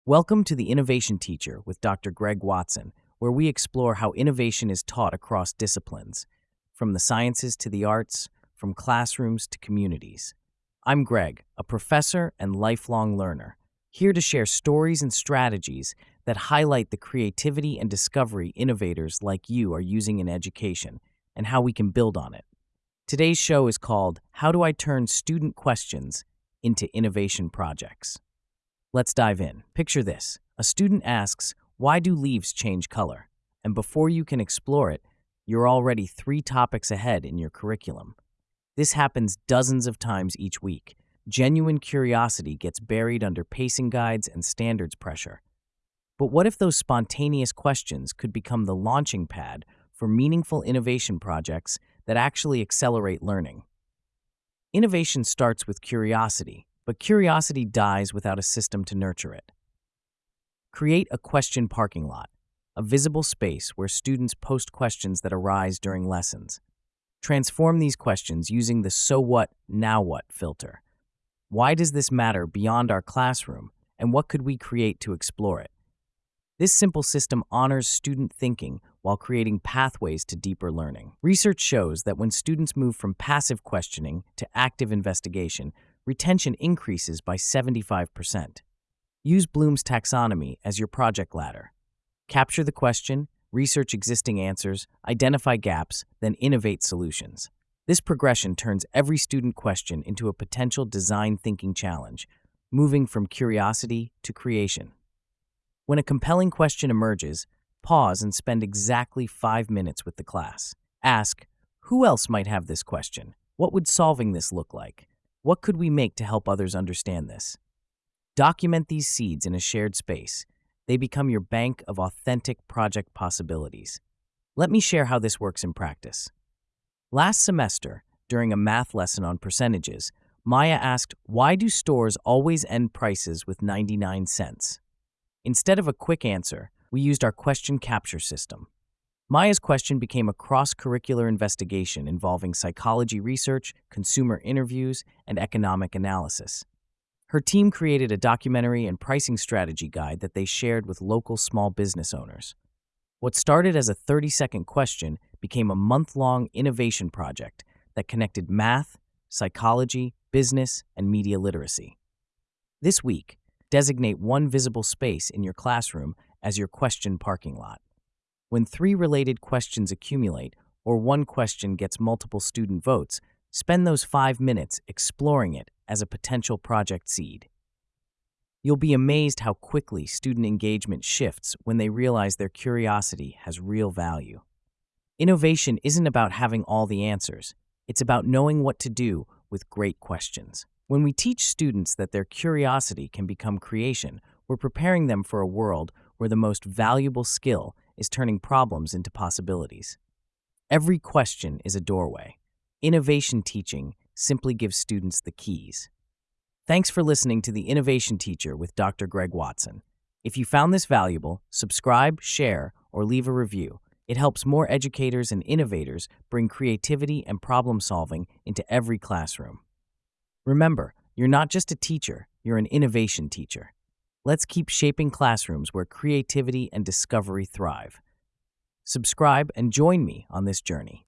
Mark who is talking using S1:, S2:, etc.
S1: Welcome to the Innovation Teacher with Dr. Greg Watson, where we explore how innovation is taught across disciplines, from the sciences to the arts, from classrooms to communities. I'm Greg, a professor and lifelong learner, here to share stories and strategies that highlight the creativity and discovery innovators like you are using in education and how we can build on it. Today's show is called How Do I Turn Student Questions into Innovation Projects? Let's dive in. Picture this. A student asks, why do leaves change color? And before you can explore it, you're already 3 topics ahead in your curriculum. This happens dozens of times each week. Genuine curiosity gets buried under pacing guides and standards pressure. But what if those spontaneous questions could become the launching pad for meaningful innovation projects that actually accelerate learning? Innovation starts with curiosity, but curiosity dies without a system to nurture it. Create a question parking lot, a visible space where students post questions that arise during lessons. Transform these questions using the "so what, now what" filter. Why does this matter beyond our classroom, and what could we create to explore it? This simple system honors student thinking while creating pathways to deeper learning. Research shows that when students move from passive questioning to active investigation, retention increases by 75%. Use Bloom's taxonomy as your project ladder. Capture the question, research existing answers, identify gaps, then innovate solutions. This progression turns every student question into a potential design thinking challenge, moving from curiosity to creation. When a compelling question emerges, pause and spend exactly 5 minutes with the class. Ask, who else might have this question? What would solving this look like? What could we make to help others understand this? Document these seeds in a shared space. They become your bank of authentic project possibilities. Let me share how this works in practice. Last semester, during a math lesson on percentages, Maya asked, why do stores always end prices with 99 cents? Instead of a quick answer, we used our question capture system. Maya's question became a cross-curricular investigation involving psychology research, consumer interviews, and economic analysis. Her team created a documentary and pricing strategy guide that they shared with local small business owners. What started as a 30-second question became a month-long innovation project that connected math, psychology, business, and media literacy. This week, designate one visible space in your classroom as your question parking lot. When 3 related questions accumulate, or one question gets multiple student votes, spend those 5 minutes exploring it as a potential project seed. You'll be amazed how quickly student engagement shifts when they realize their curiosity has real value. Innovation isn't about having all the answers. It's about knowing what to do with great questions. When we teach students that their curiosity can become creation, we're preparing them for a world where the most valuable skill is turning problems into possibilities. Every question is a doorway. Innovation teaching simply gives students the keys. Thanks for listening to the Innovation Teacher with Dr. Greg Watson. If you found this valuable, subscribe, share, or leave a review. It helps more educators and innovators bring creativity and problem solving into every classroom. Remember, you're not just a teacher, you're an innovation teacher. Let's keep shaping classrooms where creativity and discovery thrive. Subscribe and join me on this journey.